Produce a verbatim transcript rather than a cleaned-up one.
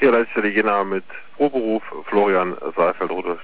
Hier leistet die Jena mit Proberuf Florian Saalfeld-Rudolf.